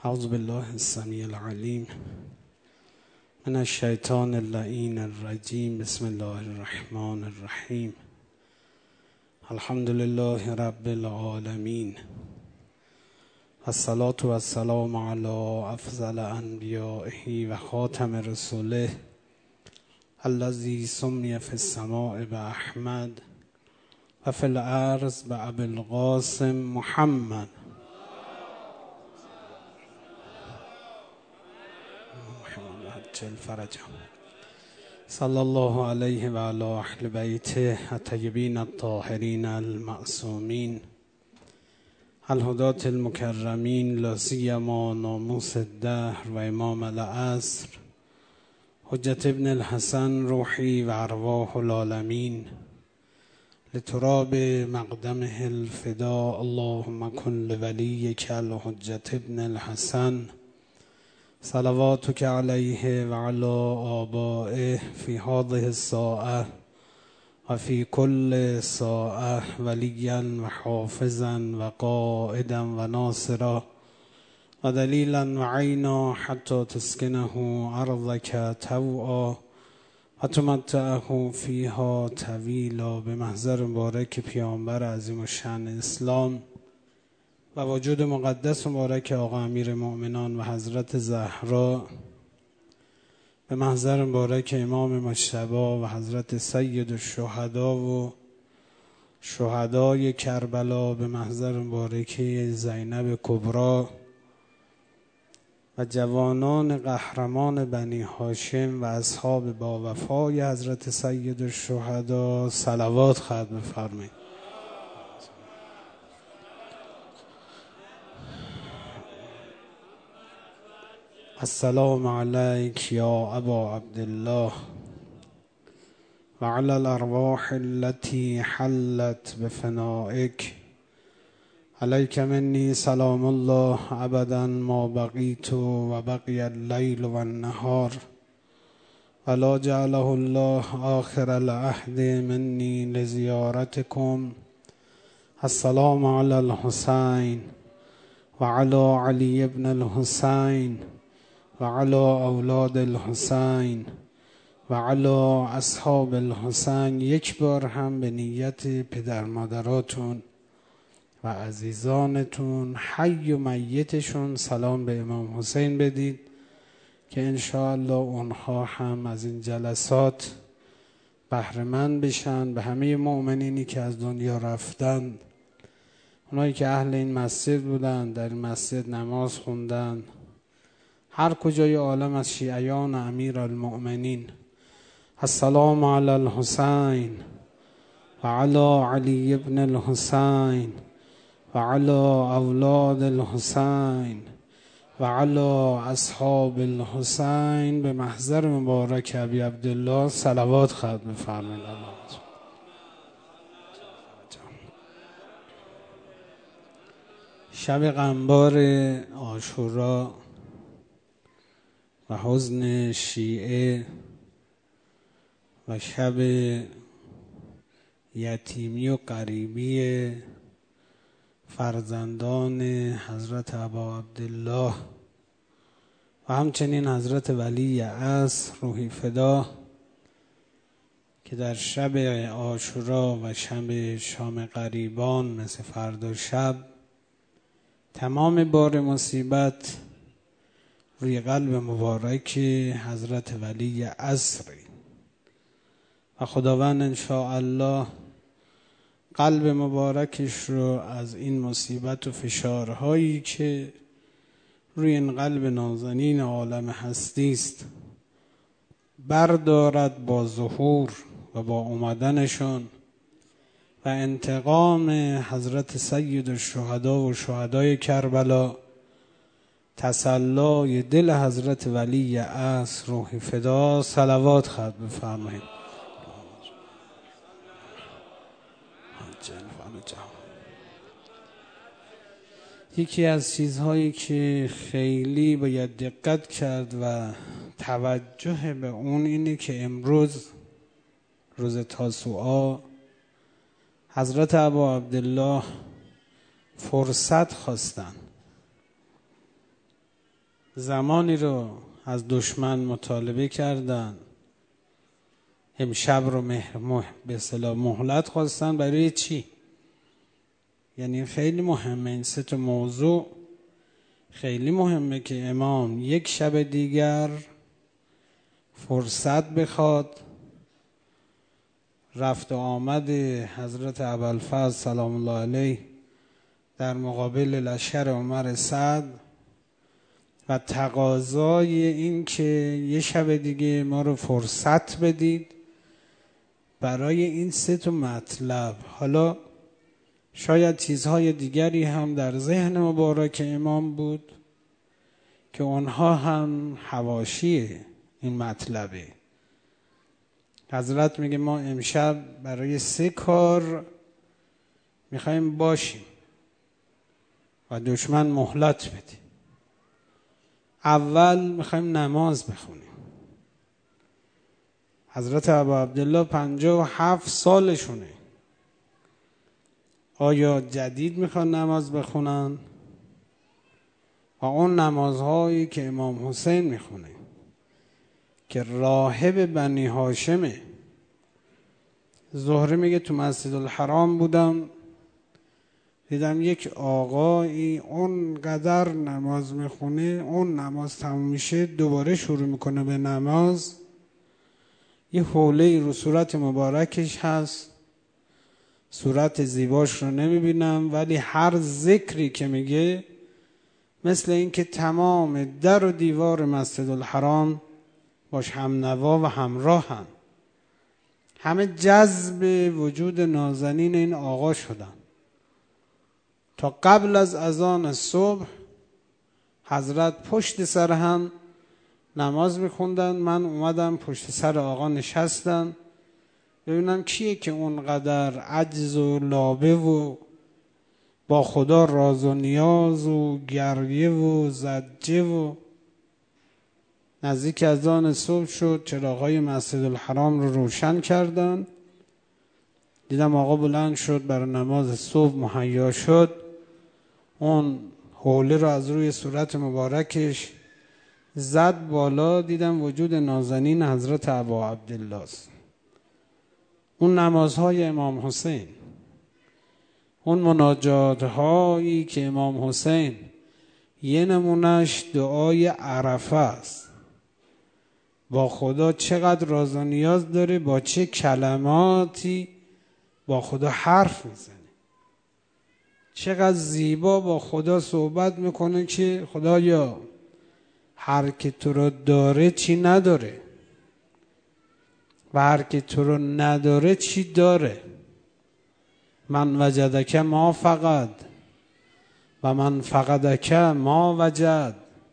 اعوذ بالله السمیع العلیم من الشیطان اللعین الرجیم. بسم الله الرحمن الرحیم. الحمد لله رب العالمین، الصلاة و السلام علی افضل انبیائه و خاتم رسوله الذی سمی فی السماء باحمد و فی الارض بابی القاسم محمد. صلی الله علیه و علی اهل بیته الطیبین الطاهرین المعصومین الهداة المکرمین، لا سیما ناموس الدهر و امام العصر حجت ابن الحسن روحی و ارواح العالمین لتراب مقدمه الفداء. اللهم کن لولیک الحجت ابن الحسن صلواتک علیه و علی آبائه فی هذه الساعة و فی کل ساعة ولیا و حافظا و قائدا و ناصرا و دلیلا و عینا حتی تسکنه ارضک طوعا و تمتعه فیها طویلا. به محضر مبارک پیامبر عظیم الشأن اسلام و وجود مقدس مبارک آقا امیر مؤمنان و حضرت زهرا، به محضر مبارک امام مجتبی و حضرت سید الشهدا و شهدای کربلا، به محضر مبارک زینب کبری و جوانان قهرمان بنی هاشم و اصحاب با وفای حضرت سید الشهدا صلوات ختم بفرمایید. السلام علیک یا ابا عبدالله و علی الارواح التي حلت بفنائک. علیک منی سلام الله ابدا ما بقیت و بقی اللیل و النهار ولا جعله الله آخر العهد منی لزیارتکم. السلام علی الحسین و علی علی ابن الحسین و علی اولاد الحسین و علی اصحاب الحسین. یک بار هم به نیت پدر مادراتون و عزیزانتون حی و میتشون سلام به امام حسین بدید که انشاءالله اونها هم از این جلسات بهره‌مند بشن. به همه مؤمنینی که از دنیا رفتن، اونایی که اهل این مسجد بودن، در این مسجد نماز خوندن، هر کجای عالم از شیعیان امیر المؤمنین. السلام علی الحسین و علی علی ابن الحسین و علی اولاد الحسین و علی اصحاب الحسین. به محضر مبارک ابی عبدالله صلوات ختم بفرمایید. شب قنبار عاشورا و حزن شیعه و شب یتیمی و غریبی فرزندان حضرت ابا عبدالله و همچنین حضرت ولی عصر روحی فدا، که در شب عاشورا و شب شام غریبان مثل فردا شب تمام بار مصیبت روی قلب مبارک حضرت ولی عصری و خداوند انشاءالله قلب مبارکش رو از این مصیبت و فشارهایی که روی این قلب نازنین عالم هستی است بردارد با ظهور و با اومدنشون و انتقام حضرت سید الشهدا و شهدای کربلا، تسلای دل حضرت ولی عصر روحی فدا صلوات ختم بفرمایید. یکی از چیزهایی که خیلی باید دقت کرد و توجه به اون اینه که امروز روز تاسوعا حضرت ابا عبدالله فرصت خواستن زمانی رو از دشمن مطالبه کردن، امشب رو به اصطلاح مهلت خواستن. برای چی؟ یعنی خیلی مهمه، این سه تا موضوع خیلی مهمه که امام یک شب دیگر فرصت بخواد. رفت و آمد حضرت ابوالفضل سلام الله علیه در مقابل لشکر عمر سعد و تقاضای این که یه شب دیگه ما رو فرصت بدید برای این سه تا مطلب. حالا شاید چیزهای دیگری هم در ذهن مبارک امام بود که اونها هم حواشی این مطلبه. حضرت میگه ما امشب برای 3 کار میخوایم باشیم و دشمن مهلت بدیم. اول میخوایم نماز بخونیم. حضرت ابا عبدالله 57 سالشونه. آیا جدید میخوان نماز بخونن؟ و اون نمازهایی که امام حسین میخونه که راهب بنی هاشمه. زهره میگه تو مسجد الحرام بودم، دیدم یک آقایی اونقدر نماز میخونه، اون نماز تموم میشه دوباره شروع میکنه به نماز. یه حوله رو صورت مبارکش هست، صورت زیباش رو نمیبینم، ولی هر ذکری که میگه مثل این که تمام در و دیوار مسجد الحرام باش هم نوا و همراه هم. همه جذب وجود نازنین این آقا شدن. تا قبل از اذان صبح حضرت پشت سر هم نماز میخوندن. من اومدم پشت سر آقا نشستم ببینم کیه که اونقدر عجز و لابه و با خدا راز و نیاز و گریه و زجه. و نزدیک اذان صبح شد، چراغ‌های مسجد الحرام رو روشن کردن. دیدم آقا بلند شد برای نماز صبح مهیا شد. اون حوله رو از روی صورت مبارکش زد بالا. دیدم وجود نازنین حضرت ابا عبدالله است. اون نمازهای امام حسین، اون مناجات هایی که امام حسین یه نمونش دعای عرفه است. با خدا چقدر راز و نیاز داره، با چه کلماتی با خدا حرف میزنه، چقدر زیبا با خدا صحبت میکنه که خدایا هر که تو رو داره چی نداره و هر که تو رو نداره چی داره. من وجدک ما فقد و من فقدک ما وجد.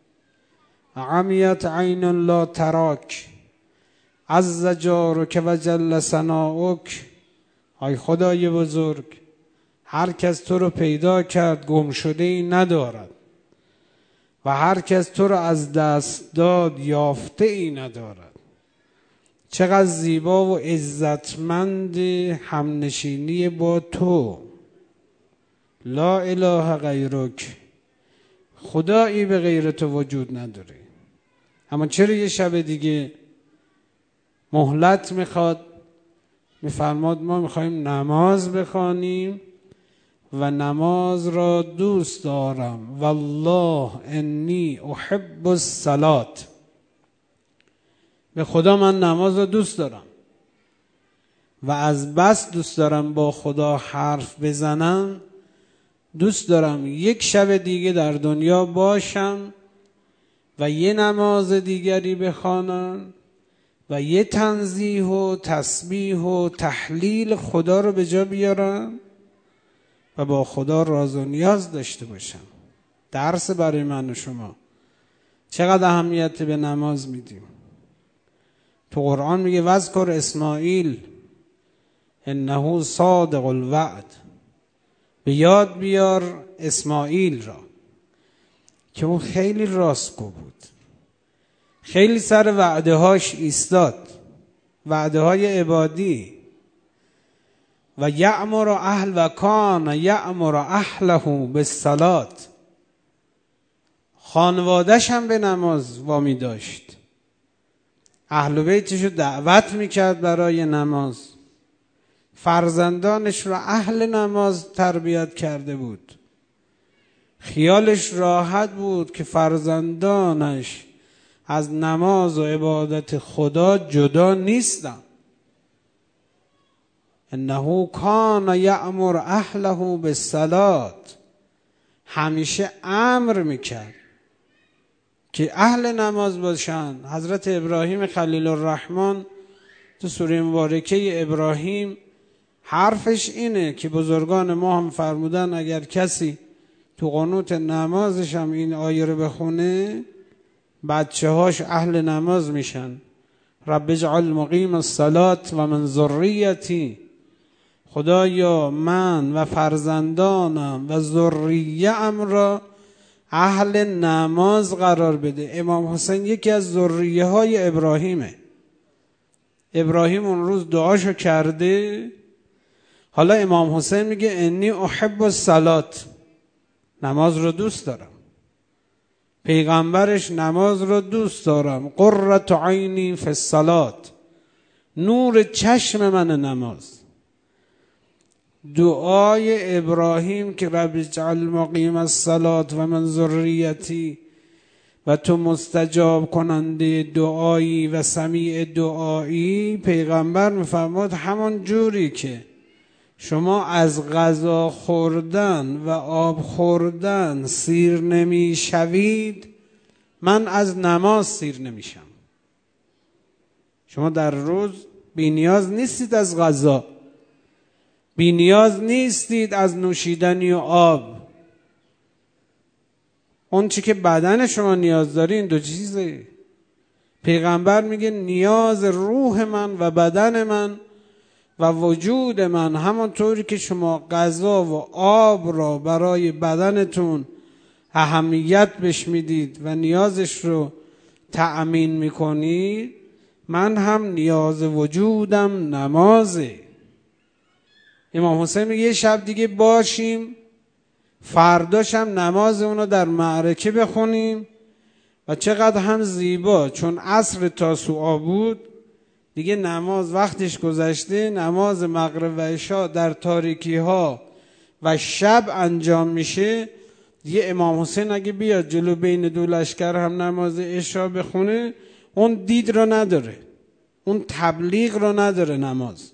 عمیت عین لا تراک عز جارک و جل ثناؤک. ای خدای بزرگ، هر کس تو رو پیدا کرد گم شده ای ندارد و هر کس تو رو از دست داد یافته ای ندارد. چقدر زیبا و عزتمند همنشینی با تو. لا اله غیرک، خدایی به غیر تو وجود نداره. اما چرا یه شب دیگه مهلت میخواد؟ میفرماد ما میخوایم نماز بخوانیم و نماز را دوست دارم. والله انی احب الصلاة. به خدا من نماز را دوست دارم و از بس دوست دارم با خدا حرف بزنم، دوست دارم یک شب دیگه در دنیا باشم و یه نماز دیگری بخوانم و یه تنزیه و تسبیح و تحلیل خدا رو به جا بیارم و با خدا راز و نیاز داشته باشم. درس برای من و شما. چقدر اهمیت به نماز میدیم. تو قرآن میگه واذکر اسماعیل انه صادق الوعد. به یاد بیار اسماعیل را که اون خیلی راستگو بود، خیلی سر وعده هاش ایستاد، وعده های عبادی. و یأمر اهل و کان یأمر اهله بالصلاة. خانواده‌ش هم به نماز وامی داشت، اهل بیتش رو دعوت میکرد برای نماز، فرزندانش را اهل نماز تربیت کرده بود. خیالش راحت بود که فرزندانش از نماز و عبادت خدا جدا نیستن. انه کان یأمر اهله بالصلاة، همیشه امر میکرد که اهل نماز باشن. حضرت ابراهیم خلیل الرحمن تو سوره مبارکه ابراهیم حرفش اینه که بزرگان ما هم فرمودن اگر کسی تو قنوت نمازش هم این آیه رو بخونه بچه هاش اهل نماز میشن. رب اجعل مقیم الصلاة و من ذریتی، خدایا من و فرزندانم و ذریه‌ام را اهل نماز قرار بده. امام حسین یکی از ذریه های ابراهیمه. ابراهیم اون روز دعاشو کرده، حالا امام حسین میگه انی احب الصلاة، نماز رو دوست دارم. پیغمبرش نماز رو دوست دارم. قرة عینی فی الصلاة، نور چشم من نماز. دعای ابراهیم که رب اجعل مقیم الصلاة و من ذریتی، و تو مستجاب کننده دعایی و سمیع دعایی، پیغمبر میفرماد همون جوری که شما از غذا خوردن و آب خوردن سیر نمی شوید، من از نماز سیر نمیشم. شما در روز بی نیاز نیستید از غذا، بی نیاز نیستید از نوشیدنی و آب. اون چی که بدن شما نیاز داره این دو چیزه. پیغمبر میگه نیاز روح من و بدن من و وجود من، همانطوری که شما غذا و آب را برای بدنتون اهمیت بهش میدید و نیازش رو تأمین میکنید، من هم نیاز وجودم نمازه. امام حسین میگه یه شب دیگه باشیم، فرداشم نماز اونو در معرکه بخونیم. و چقدر هم زیبا، چون عصر تاسوعا بود دیگه نماز وقتش گذشته، نماز مغرب و عشا در تاریکی ها و شب انجام میشه. دیگه امام حسین اگه بیاد جلو بین دو لشکر هم نماز عشا بخونه، اون دید رو نداره، اون تبلیغ رو نداره. نماز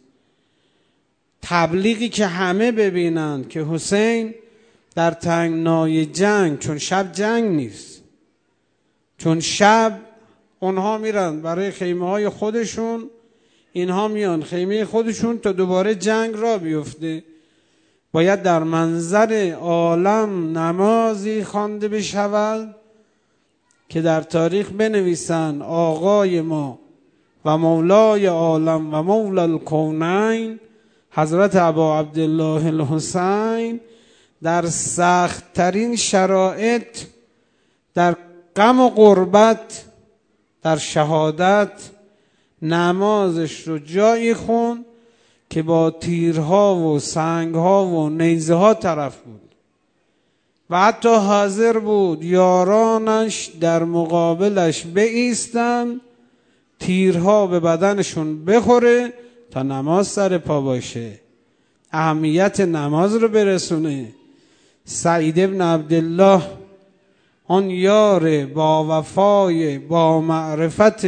تبلیغی که همه ببینن که حسین در تنگنای جنگ، چون شب جنگ نیست، چون شب اونها میرن برای خیمه های خودشون، اینها میان خیمه خودشون تا دوباره جنگ را بیفته، باید در منظر عالم نمازی خوانده بشود که در تاریخ بنویسن آقای ما و مولای عالم و مولا الکونین حضرت ابا عبدالله الحسین در سخت ترین شرایط، در غم و غربت، در شهادت، نمازش رو جایی خون که با تیرها و سنگها و نیزه ها طرف بود و حتی حاضر بود یارانش در مقابلش بایستن، تیرها به بدنشون بخوره تا نماز سر پا باشه، اهمیت نماز رو برسونه. سعید ابن عبدالله، آن یار با وفای با معرفت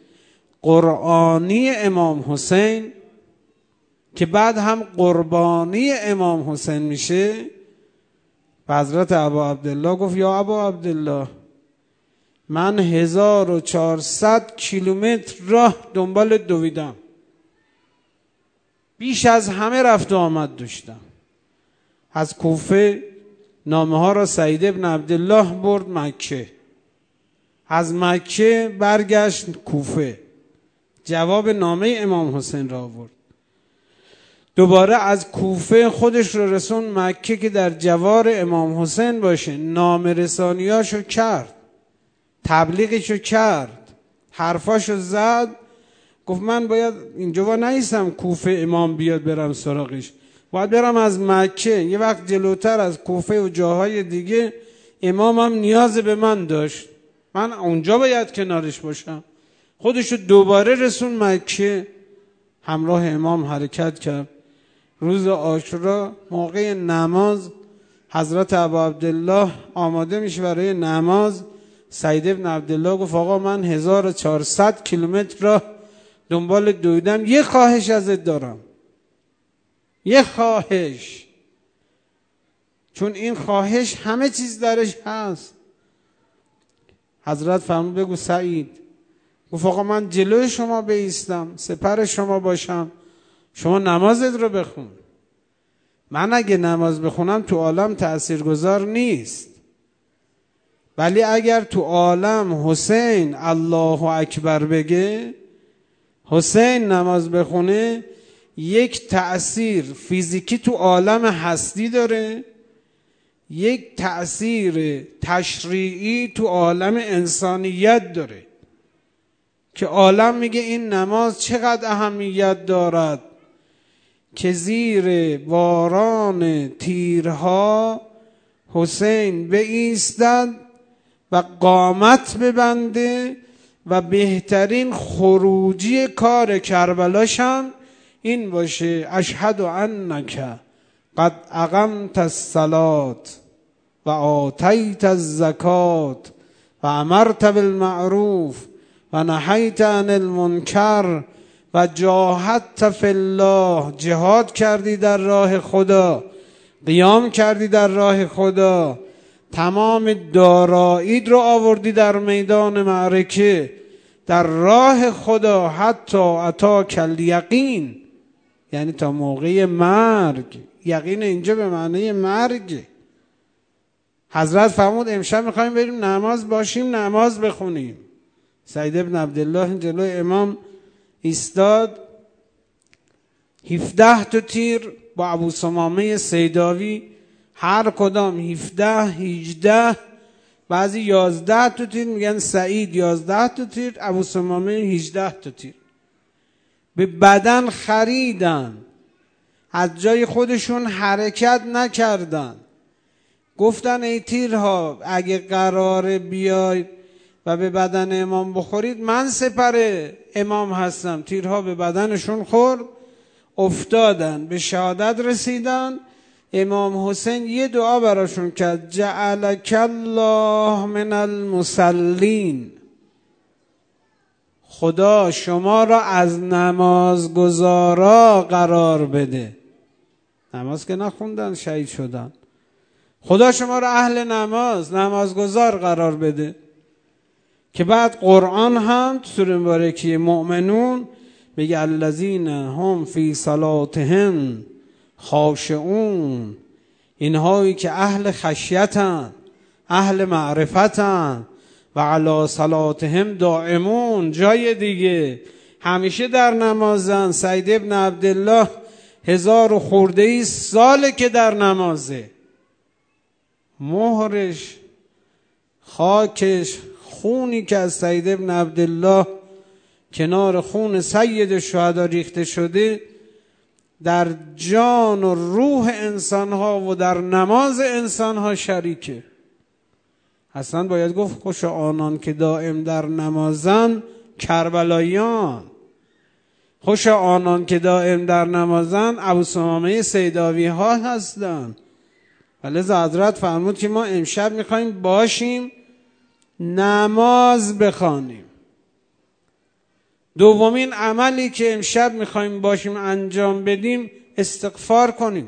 قرآنی امام حسین که بعد هم قربانی امام حسین میشه، و حضرت ابا عبدالله گفت یا ابا عبدالله، من 1400 کیلومتر راه دنبال دویدم، بیش از همه رفت و آمد داشتم. از کوفه نامه ها را سعید ابن عبدالله برد مکه، از مکه برگشت کوفه، جواب نامه امام حسین را آورد. دوباره از کوفه خودش رو رسون مکه که در جوار امام حسین باشه، نامه رسانیاشو کرد، تبلیغشو کرد، حرفاشو زد. گفت من باید اینجا نیستم کوفه امام بیاد برم سراغش، باید برم از مکه، یه وقت جلوتر از کوفه و جاهای دیگه امامم نیاز به من داشت، من اونجا باید کنارش باشم. خودشو دوباره رسون مکه، همراه امام حرکت کرد. روز عاشورا موقع نماز حضرت ابا عبدالله آماده میشه برای نماز. سعید ابن عبدالله گفت آقا من 1400 کیلومتر را دنبال دویدم، یه خواهش ازت دارم، یه خواهش. چون این خواهش همه چیز درش هست. حضرت فرمود بگو سعید. گفت آقا من جلوی شما بایستم، سپر شما باشم، شما نمازت رو بخون. من اگه نماز بخونم تو عالم تأثیرگذار نیست، ولی اگر تو عالم حسین الله اکبر بگه، حسین نماز بخونه، یک تأثیر فیزیکی تو عالم هستی داره، یک تأثیر تشریعی تو عالم انسانیت داره که عالم میگه این نماز چقدر اهمیت دارد که زیر باران تیرها حسین بایستد و قامت ببنده و بهترین خروجی کار کربلاشم این باشه اشهد انک قد اقمت الصلاة و آتیت الزکات و امرت بالمعروف و نهیت عن المنکر و جاهدت فی الله، جهاد کردی در راه خدا، قیام کردی در راه خدا، تمام داراییت رو آوردی در میدان معرکه در راه خدا، حتی اتاک الیقین، یعنی تا موقع مرگ. یقین اینجا به معنی مرگ. حضرت فرمود امشب میخوایم بریم نماز باشیم، نماز بخونیم. سعید ابن عبدالله جلوی امام ایستاد، 17 تا تیر با ابو ثمامه سیداوی، هر کدام 17 18 بعضی 11 تا تیر، میگن سعید 11 تا تیر، ابو ثمامه 18 تا تیر به بدن خریدن، از جای خودشون حرکت نکردن. گفتن ای تیرها اگه قراره بیاید و به بدن امام بخورید، من سپر امام هستم. تیرها به بدنشون خورد، افتادن، به شهادت رسیدن. امام حسین یه دعا براشون کرد، جعلک الله من المصلین، خدا شما را از نمازگزارا قرار بده. نماز که نخوندن شهید شدن، خدا شما را اهل نماز، نمازگزار قرار بده. که بعد قرآن هم تو سوره مبارکه مؤمنون میگه الذین هم فی صلاتهم خاشعون، اینهایی که اهل خشیتن، اهل معرفتن، و علی صلاتهم دائمون، جای دیگه همیشه در نمازن. سعید ابن عبدالله 1000 و خورده ساله که در نمازه، مهرش، خاکش، خونی که از سعید ابن عبدالله کنار خون سید شهدا ریخته شده در جان و روح انسانها و در نماز انسانها شریکه. اصلا باید گفت خوش آنان که دائم در نمازن کربلاییان، خوش آنان که دائم در نمازن ابو ثمامه سیداوی ها هستن. ولی حضرت فرمود که ما امشب میخوایم باشیم نماز بخوانیم. دومین عملی که امشب میخوایم باشیم انجام بدیم استغفار کنیم،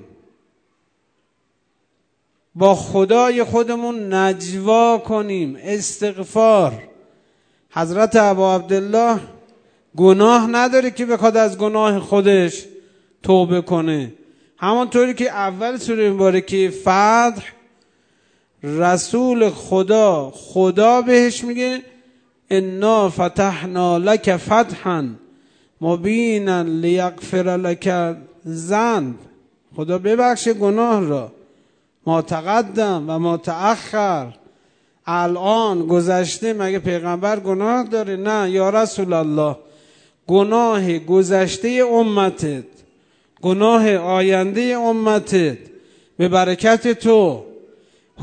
با خدای خودمون نجوا کنیم. استغفار. حضرت ابا عبدالله گناه نداره که بخواد از گناه خودش توبه کنه، همانطوری که اول سوره مبارکه فتح رسول خدا بهش میگه انا فتحنا لک فتحا مبینا لیغفر لک ذنب، خدا ببخشه گناه را، ما تقدم و ما تأخر، الان گذشته. مگه پیغمبر گناه داره؟ نه یا رسول الله، گناه گذشته امتت، گناه آینده امتت به برکت تو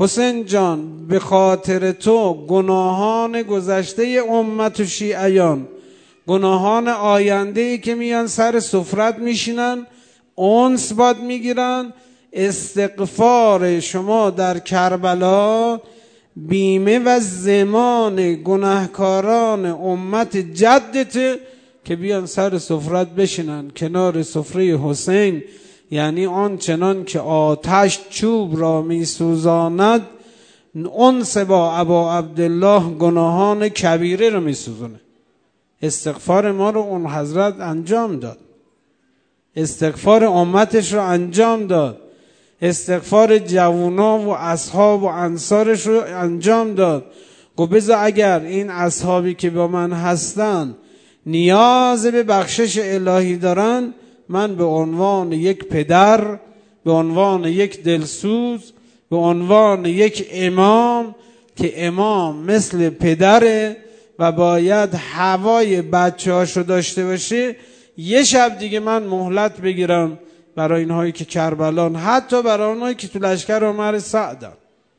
حسین جان به خاطر تو گناهان گذشته امت و شیعیان، گناهان آینده‌ای که میان سر سفرت میشینن انس باد میگیرن، استغفار شما در کربلا بیمه و ضمان گناهکاران امت جدت که بیان سر سفرت بشینن کنار سفره حسین. یعنی آن چنان که آتش چوب را می سوزاند، انس با ابا عبدالله گناهان کبیره را می سوزونه. استغفار ما رو اون حضرت انجام داد، استغفار امتش رو انجام داد، استغفار جوونا و اصحاب و انصارش رو انجام داد. گفت بذار اگر این اصحابی که با من هستن نیاز به بخشش الهی دارن، من به عنوان یک پدر، به عنوان یک دلسوز، به عنوان یک امام که امام مثل پدره و باید هوای بچه هاشو داشته باشه، یه شب دیگه من مهلت بگیرم برای اینهایی که کربلان، حتی برای اونهایی که تو لشکر عمر سعدن،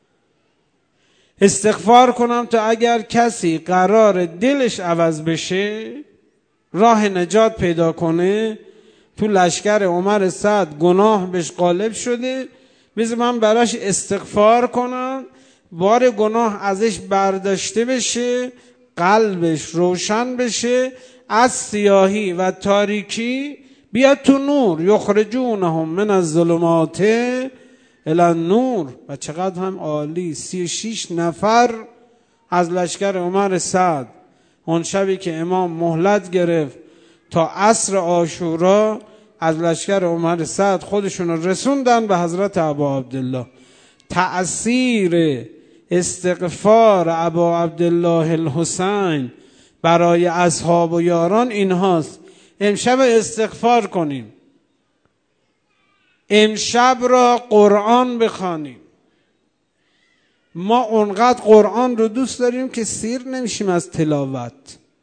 استغفار کنم تا اگر کسی قرار دلش عوض بشه، راه نجات پیدا کنه، تو لشکر عمر سعد گناه بهش غالب شده، بذار من براش استغفار کنم، بار گناه ازش برداشته بشه، قلبش روشن بشه، از سیاهی و تاریکی بیاد تو نور. یخرجونهم من الظلمات الی النور. و چقدر هم عالی، 36 نفر از لشکر عمر سعد اون شبی که امام مهلت گرفت تا عصر عاشورا، از لشکر عمر سعد خودشون رو رسوندن به حضرت ابا عبدالله. تأثیر استغفار ابا عبدالله الحسین برای اصحاب و یاران اینهاست. امشب استغفار کنیم، امشب را قرآن بخوانیم. ما اونقدر قرآن رو دوست داریم که سیر نمیشیم از تلاوت.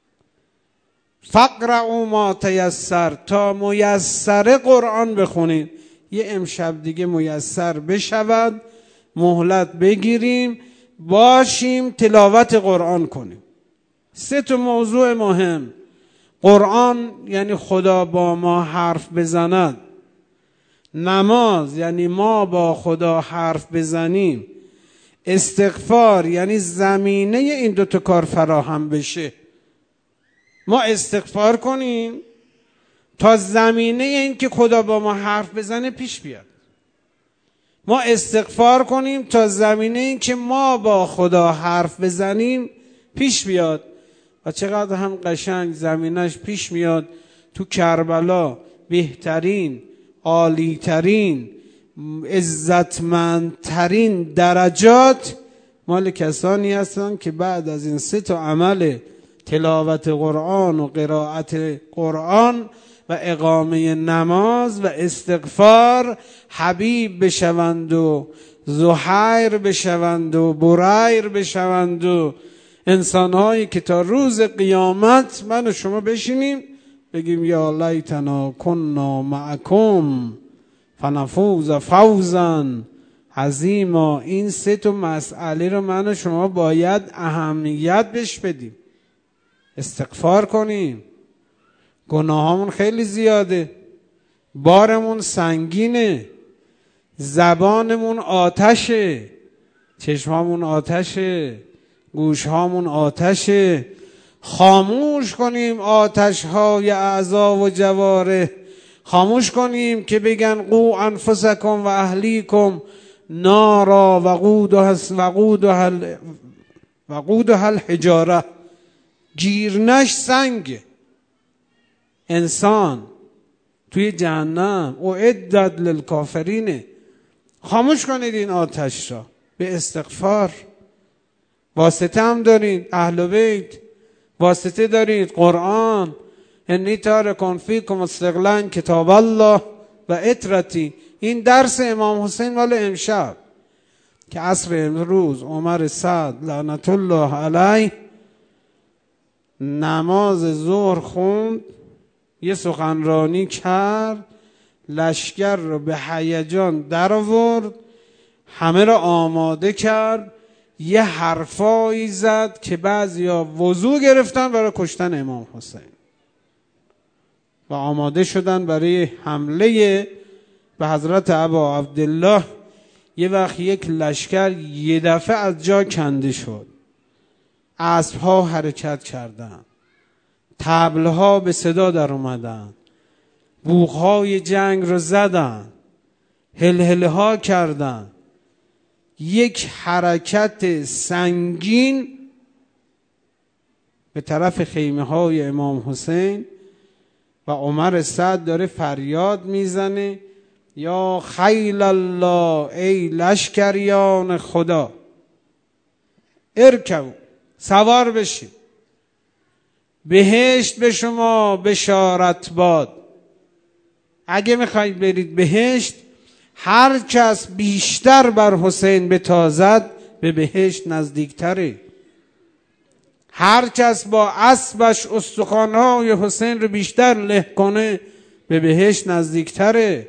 فقرأوا ما تیسر، تا میسر قرآن بخونیم. یه امشب دیگه میسر بشود، مهلت بگیریم، باشیم تلاوت قرآن کنیم. 3 موضوع مهم: قرآن یعنی خدا با ما حرف بزند، نماز یعنی ما با خدا حرف بزنیم، استغفار یعنی زمینه این 2 کار فراهم بشه. ما استغفار کنیم تا زمینه این که خدا با ما حرف بزنه پیش بیاد. ما استغفار کنیم تا زمینه این که ما با خدا حرف بزنیم پیش بیاد. و چقدر هم قشنگ زمینش پیش میاد. تو کربلا بهترین، عالیترین، عزتمندترین درجات مال کسانی هستن که بعد از این 3 عمل، تلاوت قرآن و قرائت قرآن و اقامه نماز و استغفار، حبیب بشوند و زهیر بشوند و بریر بشوند و انسانهایی که تا روز قیامت من و شما بشینیم بگیم یا لیتنا کنا معکم فنفوز فوزا عظیما. این 3 مسئله رو من و شما باید اهمیت بهش بدیم. استغفار کنیم. گناهامون خیلی زیاده، بارمون سنگینه، زبانمون آتشه، چشمامون آتشه، گوشهامون آتشه. خاموش کنیم آتش‌های اعضا و جواره، خاموش کنیم که بگن قو انفسکم و اهلیکم نارا وقودها الحجاره. گیرنش سنگ. انسان توی جهنم اعدت للکافرین. خاموش کنید این آتش را به استغفار. واسطه هم دارید، اهل بیت واسطه دارید، قرآن. انی تارک فیکم استقلا کتاب الله و اطرتی. این درس امام حسین مال امشب که عصر امروز عمر سعد لعنت الله علیه نماز ظهر خوند، یه سخنرانی کرد، لشکر رو به هیجان در آورد، همه را آماده کرد، یه حرفایی زد که بعضیا وضو گرفتن برای کشتن امام حسین و آماده شدن برای حمله به حضرت ابا عبدالله. یه وقت یک لشکر یه دفعه از جا کنده شد، اسب‌ها حرکت کردند، طبل‌ها به صدا در اومدن، بوق‌های جنگ رو زدن، هلهله ها کردن. یک حرکت سنگین به طرف خیمه های امام حسین و عمر سعد داره فریاد میزنه یا خیل الله، ای لشکریان خدا، ارکبوا، سوار بشید، بهشت به شما بشارت باد. اگه میخواید برید بهشت، هر کس بیشتر بر حسین بتازد به بهشت نزدیکتره. هر کس با اسبش استخوانهای حسین رو بیشتر له کنه به بهشت نزدیکتره.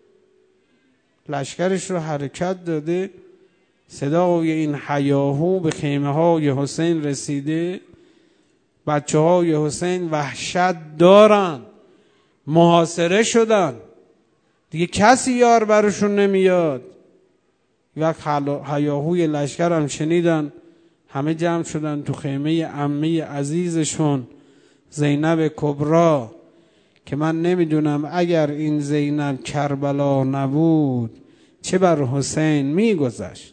لشکرش رو حرکت داده، صدای این هیاهو به خیمه های حسین رسیده. بچه های حسین وحشت دارن، محاصره شدن، دیگه کسی یار برشون نمیاد. یک هیاهوی لشکر هم شنیدن، همه جمع شدن تو خیمه عمه عزیزشون زینب کبرا که من نمیدونم اگر این زینب کربلا نبود چه بر حسین میگذشت.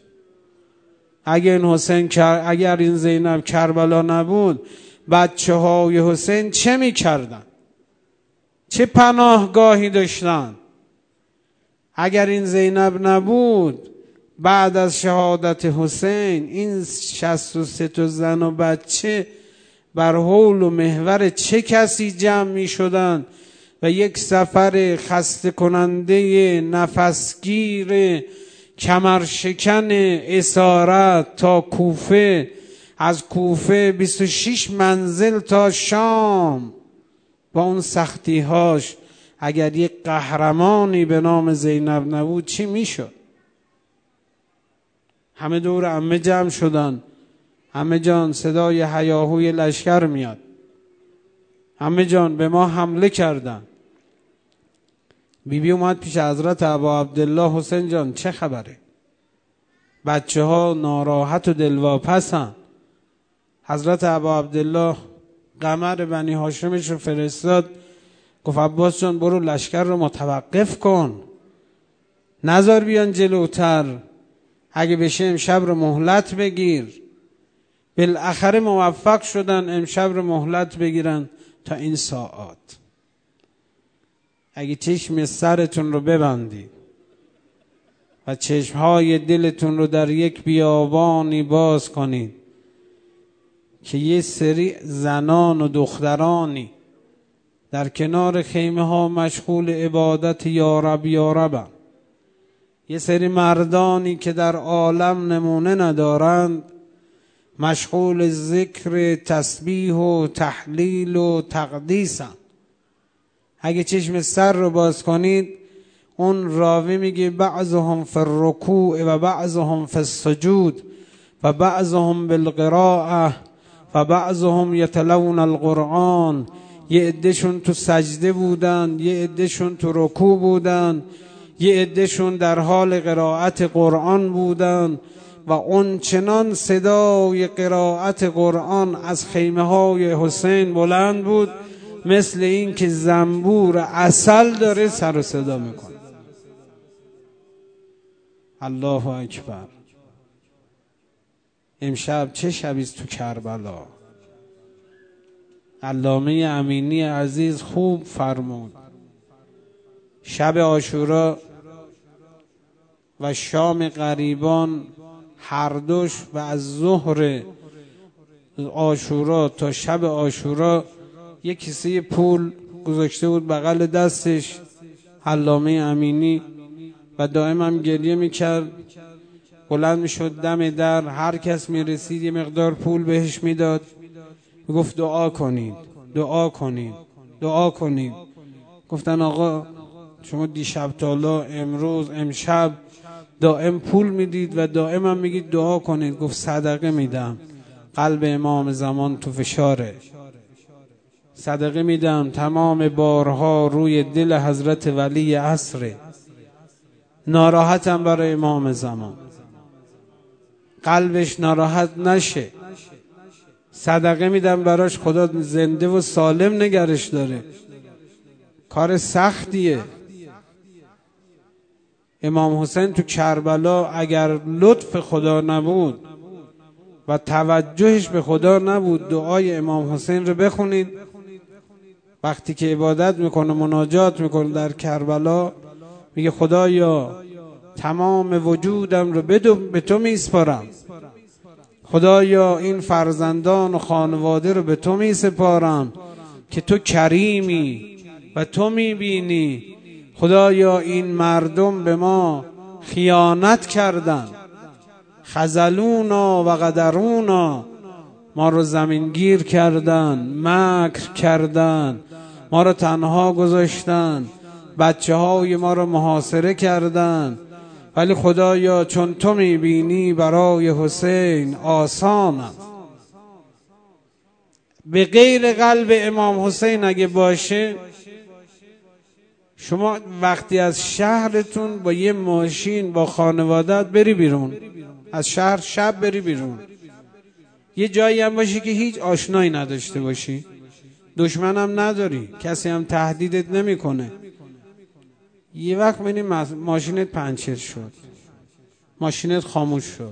اگر این زینب کربلا نبود بچه های حسین چه میکردن؟ چه پناهگاهی داشتن؟ اگر این زینب نبود بعد از شهادت حسین این 63 تا زن و بچه بر حول و محور چه کسی جمع می شدن و یک سفر خسته کننده نفسگیر کمرشکن اسارت تا کوفه، از کوفه 26 منزل تا شام با اون سختی‌هاش، اگر یک قهرمانی به نام زینب نبود چی میشد؟ همه دور عمه جمع شدن. عمه جان صدای هیاهوی لشکر میاد، عمه جان به ما حمله کردن. بیبی اومد پیش حضرت ابا عبدالله، حسین جان چه خبره؟ بچه ها ناراحت و دلواپسن. حضرت ابا عبدالله قمر بنی هاشمش رو فرستاد، گفت عباس جان برو لشکر رو متوقف کن، نذار بیان جلوتر، اگه بشه امشب رو مهلت بگیر. بالاخره موفق شدن امشب رو مهلت بگیرن تا این ساعات. اگه چشم سرتون رو ببندید و چشمهای دلتون رو در یک بیابانی باز کنید که یه سری زنان و دخترانی در کنار خیمه ها مشغول عبادت یا رب یا ربن، یه سری مردانی که در عالم نمونه ندارند مشغول ذکر تسبیح و تحلیل و تقدیسن. اگه چشم سر رو باز کنید، اون راوی میگه بعضهم فی الرکوع و بعضهم فی السجود و بعضهم بالقراءه و بعضهم یتلون القرآن. یه عدهشون تو سجده بودن، یه عدهشون تو رکوع بودن، یه عدهشون در حال قرائت قرآن بودن و اون چنان صدای قرائت قرآن از خیمه های حسین بلند بود مثل این که زنبور عسل داره سر و صدا میکنه. الله اکبر. امشب چه شبیست تو کربلا. علامه امینی عزیز خوب فرمود شب عاشورا و شام غریبان هر دوش و از ظهر عاشورا تا شب عاشورا یک کیسه پول گذاشته بود بغل دستش علامه امینی و دائم هم گریه میکرد. بلند میشد دم در، هر کس میرسید یه مقدار پول بهش میداد، میگفت دعا کنید دعا کنید دعا کنید. گفتن آقا شما دیشب تا حالا امروز امشب دائم پول میدید و دائم هم میگید دعا کنید. گفت صدقه میدم، قلب امام زمان تو فشاره. صدقه میدم، تمام بارها روی دل حضرت ولی عصره. ناراحتم برای امام زمان، قلبش ناراحت نشه. صدقه میدم براش، خدا زنده و سالم نگرش داره. کار سختیه. امام حسین تو کربلا اگر لطف خدا نبود و توجهش به خدا نبود، دعای امام حسین رو بخونید. وقتی که عبادت میکنه، مناجات میکنه در کربلا، میگه خدایا تمام وجودم رو به تو میسپارم. خدایا این فرزندان و خانواده رو به تو میسپارم که تو کریمی و تو میبینی. خدایا این مردم به ما خیانت کردن، خذلونا و قدرونا، ما رو زمینگیر کردن، مکر کردن، ما رو تنها گذاشتن، بچه های ما رو محاصره کردن. ولی خدایا چون تو میبینی برای حسین آسان است. به غیر قلب امام حسین اگه باشه، شما وقتی از شهرتون با یه ماشین با خانوادت بری بیرون، از شهر شب بری بیرون، یه جایی هم باشی که هیچ آشنایی نداشته باشی، دشمن هم نداری، کسی هم تهدیدت نمیکنه، یه وقت می‌بینی ماشینت پنچر شد، ماشینت خاموش شد،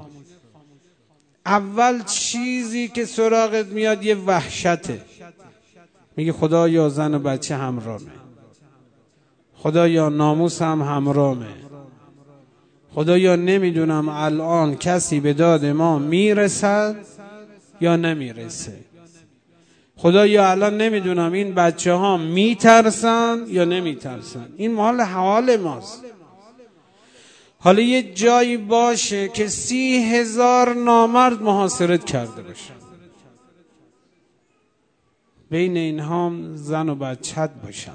اول چیزی که سراغت میاد یه وحشته. میگه خدایا زن و بچه همراهمه، خدایا ناموسم همراهمه، خدایا نمیدونم الان کسی به داد ما میرسد یا نمیرسه، خدایا الان نمیدونم این بچه ها میترسن یا نمیترسن. این حال ماست. حالا یه جایی باشه که 30,000 نامرد محاصرت کرده باشه، بین اینها هم زن و بچت باشن.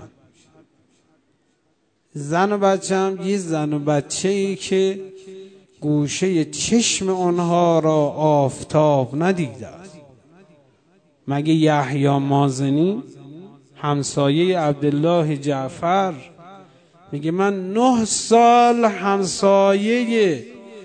زن و بچه هم یه زن و بچه ای که گوشه چشم اونها را آفتاب ندیده است. مگه یحیی مازنی همسایه عبدالله جعفر میگه من 9 سال همسایه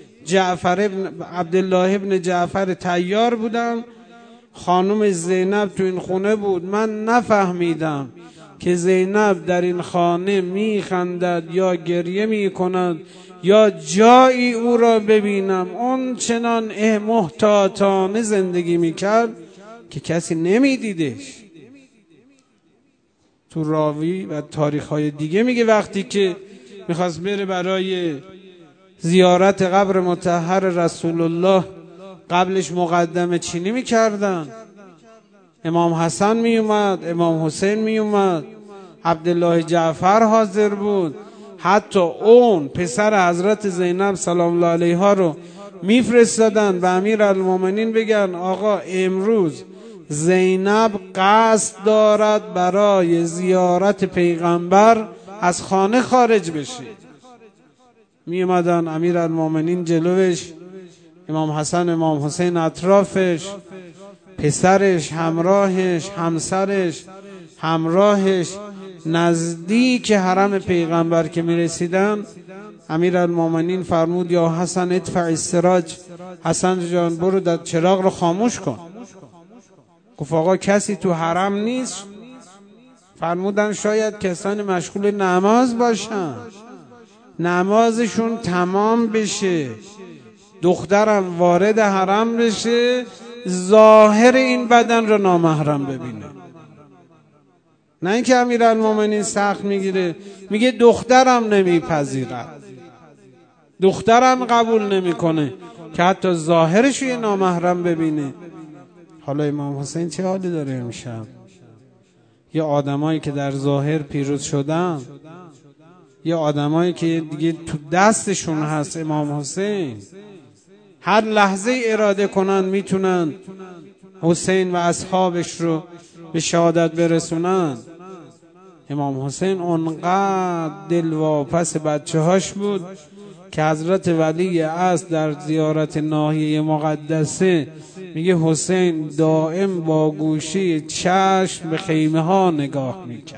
عبدالله ابن جعفر طیار بودم، خانم زینب تو این خونه بود، من نفهمیدم که زینب در این خانه میخندد یا گریه میکند یا جایی او را ببینم. اون چنان محتاطانه زندگی میکرد که کسی نمیدیدش. تو راوی و تاریخ‌های دیگه میگه وقتی که میخواست بره برای زیارت قبر مطهر رسول الله، قبلش مقدمه چینی میکردن. امام حسن میومد، امام حسین میومد، عبدالله جعفر حاضر بود، حتی اون پسر حضرت زینب سلام الله علیها رو میفرستادن به امیرالمومنین بگن آقا امروز زینب قصد دارد برای زیارت پیغمبر از خانه خارج بشه. می اومدن امیرالمومنین جلوش، امام حسن امام حسین اطرافش، پسرش همراهش، همسرش همراهش. نزدیک حرم پیغمبر که می رسیدن، امیرالمومنین فرمود یا حسن ادفع السراج، حسن جان برو چراغ رو خاموش کن. گفت آقا کسی تو حرم نیست؟ فرمودن شاید کسانی مشغول نماز باشن، نمازشون تمام بشه، دخترم وارد حرم بشه، ظاهر این بدن رو نامحرم ببینه. نه اینکه امیرالمومنین سخت میگیره، میگه دخترم نمیپذیرد، دخترم قبول نمیکنه که حتی ظاهرش رو نامحرم ببینه. حالا امام حسین چه حالی داره امشب؟ یه آدمایی که در ظاهر پیروز شدن، یه آدمایی که دیگه تو دستشون هست امام حسین، هر لحظه اراده کنن میتونن حسین و اصحابش رو به شهادت برسونن. امام حسین اونقدر دلواپس بچه هاش بود که حضرت ولی اصل در زیارت ناحیه مقدسه میگه حسین دائم با گوشه چشم به خیمه ها نگاه میکرد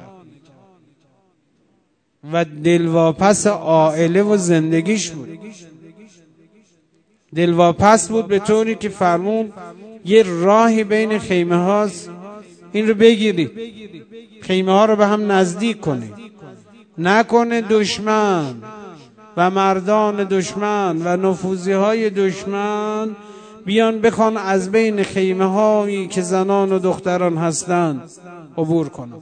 و دلواپس عائله و زندگیش بود. دلواپس بود به طوری که فرمود یه راهی بین خیمه هاست، این رو بگیرید، خیمه ها رو به هم نزدیک کنید، نکنه دشمن و مردان دشمن و نفوذی های دشمن بیان بخوان از بین خیمه هایی که زنان و دختران هستند عبور کنند.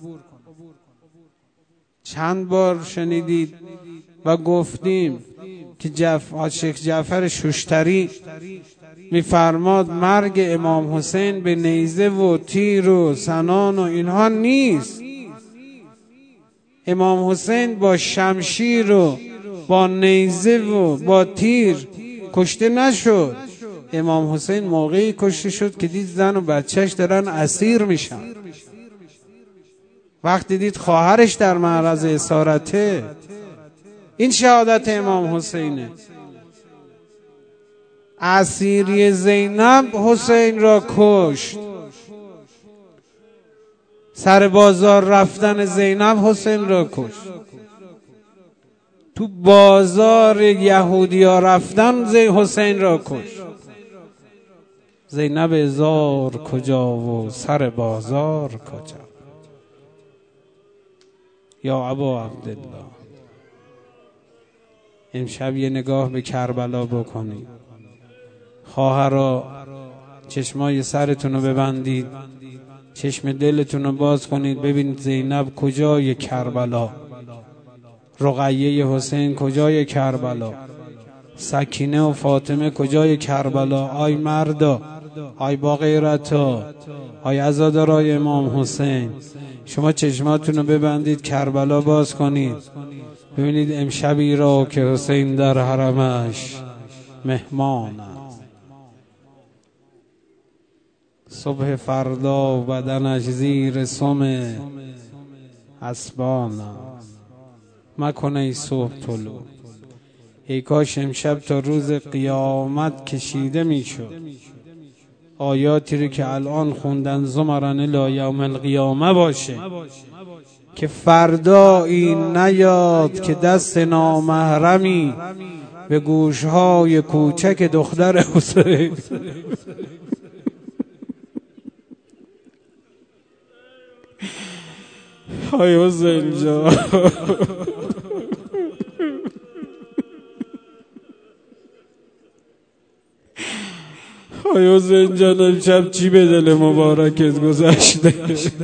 چند بار شنیدید و گفتیم که شیخ جعفر شوشتری میفرماد مرگ امام حسین به نیزه و تیر و سنان و اینها نیست. امام حسین با شمشیر و با نیزه و با تیر کشته نشد. امام حسین موقعی کشته شد که دید زن و بچهش دارن اسیر میشن، وقتی دید خواهرش در معرض اسارته. این شهادت امام حسینه. اسیری زینب حسین را کشت، سر بازار رفتن زینب حسین را کشت، تو بازار یهودیا رفتن حسین را کشت. زینب هزار کجا و سر بازار کجا. یا ابا عبدالله، امشب یه نگاه به کربلا بکنید. خواهرا چشمای سرتون رو ببندید، چشم دلتون رو باز کنید، ببینید زینب کجای کربلا، رقیه حسین کجای کربلا، سکینه و فاطمه کجای کربلا. آی مردا، آی با غیرتا، آی عزادارای امام حسین، شما چشماتون رو ببندید، کربلا باز کنید، ببینید امشبی را که حسین در حرمش مهمان است. صبح فردا بدنش زیر سم اسبان است. مکن ای صبح طلوع، ای کاش امشب تا روز قیامت کشیده میشد. آیاتی رو که الان خوندن زمرن الی یوم القیامه باشه که فردا این نیاد که دست نامحرمی به گوشهای کوچک دختر حسین های حسین جان، های حسین جان، امشب چی به دل مبارکت گذشته؟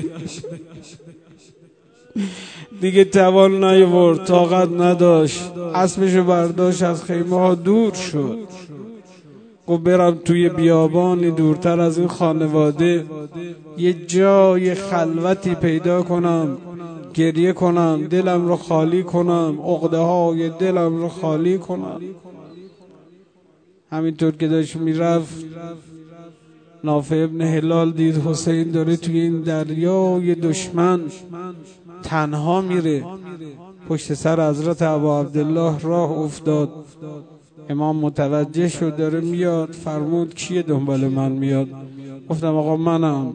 دیگه توان نیاورد، طاقت نداشت، اسبشو برداشت از خیمه ها دور شد. گفت برم توی بیابانی دورتر از این خانواده یه جای خلوتی پیدا کنم، گریه کنم، دلم رو خالی کنم، عقده های دلم رو خالی کنم. همینطور که داشت میرفت نافع ابن هلال دید حسین داره توی این دریای دشمن تنها میره. پشت سر حضرت ابا عبدالله راه افتاد. امام متوجه شد داره میاد، فرمود کیه دنبال من میاد؟ گفتم آقا منم،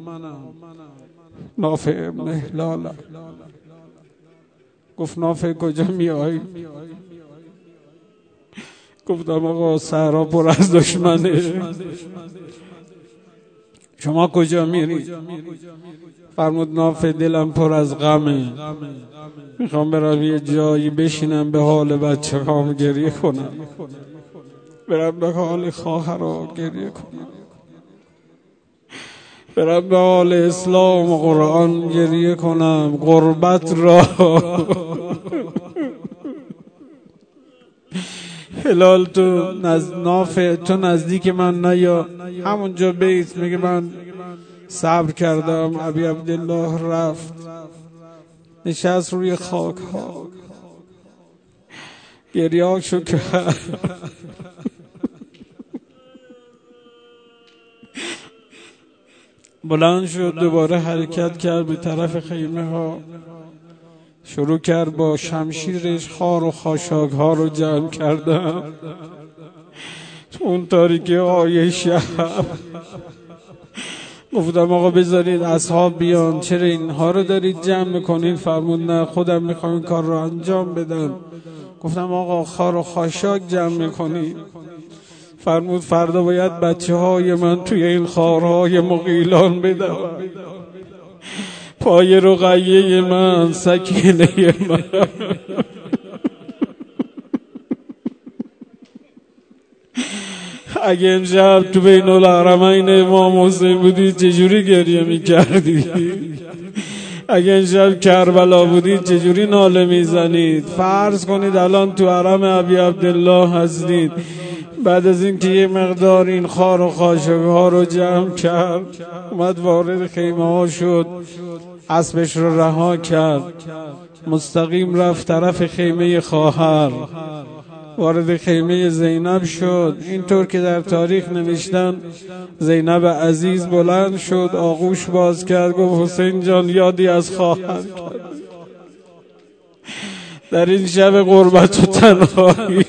نافع ابن هلال. گفت نافع کجا میای؟ گفتم آقا صحرا پر از دشمنه، شما کجا میری؟ فرمود نافع دلم پر از غمه، میخوام برم یه جایی بشینم به حال بچه هام گریه کنم، برم به حال خواهرها گریه کنم، برم به حال اسلام و قرآن گریه کنم، غربت را. هلال نافع تو نزدیک من نیا، همونجا بیت. میگه من صبر کردم. ابی عبدالله رفت نشست روی خاک ها گریه شو کرد. بلند شد دوباره حرکت کرد به طرف خیمه ها. شروع کرد با شمشیرش خار و خاشاک ها رو جمع کردن تو اون تاریکی های شب. گفتم آقا بذارید اصحاب بیان، چرا اینها رو دارید جمع میکنید؟ فرمود نه، خودم میخوام این کار رو انجام بدم. گفتم آقا خار و خاشاک جمع میکنید؟ فرمود فردا باید بچه های من توی این خارهای مغیلان بدم، پای رقیه من، سکینه من. اگه امشب تو بین الحرمین امام حسین بودی چجوری گریه میکردی؟ اگه امشب کربلا بودی چجوری ناله میزنید؟ فرض کنید الان تو حرم ابی عبدالله هستید، بعد از اینکه یه مقدار این خار و خاشاک ها رو جمع کرد، اومد وارد خیمه ها شد، اسبش رو رها کرد، مستقیم رفت طرف خیمه خواهر، وارد خیمه زینب شد. اینطور که در تاریخ نوشتن زینب عزیز بلند شد، آغوش باز کرد، گفت حسین جان یادی از خواهر کرد در این شب غربت و تنهایی.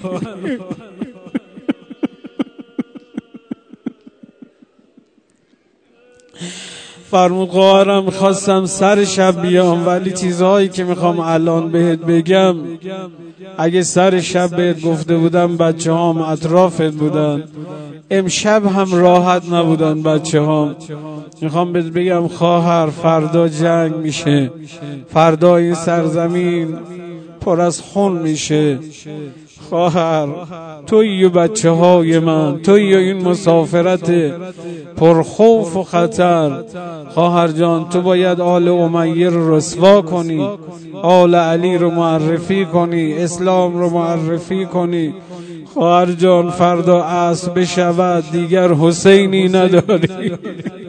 فرمود خواهرم میخواستم سر شب بیام، ولی چیزهایی که میخوام الان بهت بگم اگه سر شب بهت گفته بودم بچه هام اطرافت بودن، امشب هم راحت نبودن بچه هام. میخوام بهت بگم خواهر فردا جنگ میشه، فردا این سرزمین پر از خون میشه. خواهر توی و بچه های من، توی و این مسافرت پر خوف و خطر. خواهر جان تو باید آل امیه رو رسوا کنی، آل علی رو معرفی کنی، اسلام رو معرفی کنی. خواهر جان فردا عصر بشود دیگر حسینی نداری.